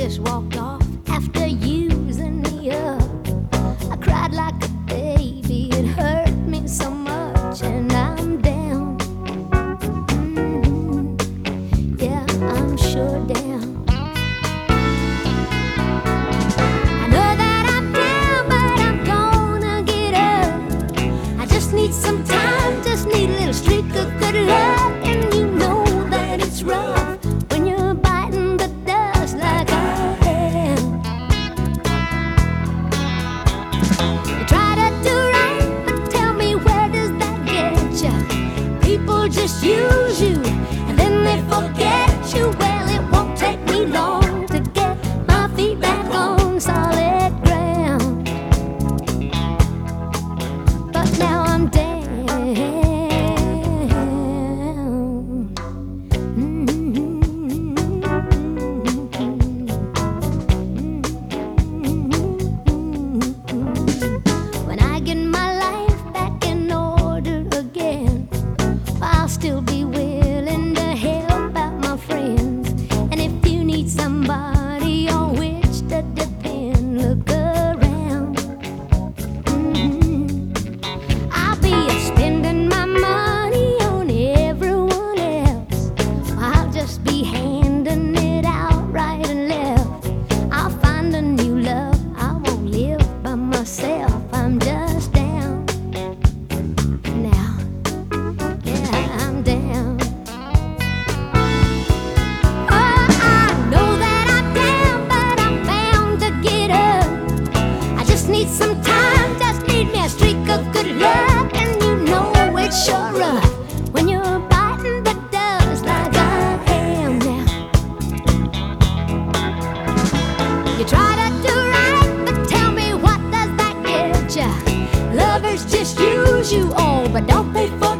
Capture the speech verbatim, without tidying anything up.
just walked off after using me up. I cried like a baby, it hurt me so much, and I'm down. Mm-hmm. Yeah, I'm sure down. I know that I'm down, but I'm gonna get up. I just need some time, just need a little streak of good luck, and you know that it's rough when you're biting the dust like I am. You try to do right, but tell me, where does that get you? People just use you and then they forget you. Well, it won't take me long to get my feet back on solid ground, but now I'm down. When I get my life back in order again, I'll still be willing to help out my friends. And if you need somebody on which to depend, look around. Mm-hmm. I'll be spending my money on everyone else. I'll just be handing it out right and left. I'll find a new love, I won't live by myself. I'm just down now. Yeah, I'm down. Oh, I know that I'm down, but I'm bound to get up. I just need some time, just need me a streak of good luck, and you know it's sure rough when you're biting the dust like I am now. You try to do right, but tell me, what does that get ya? Lovers just use you all, but don't they for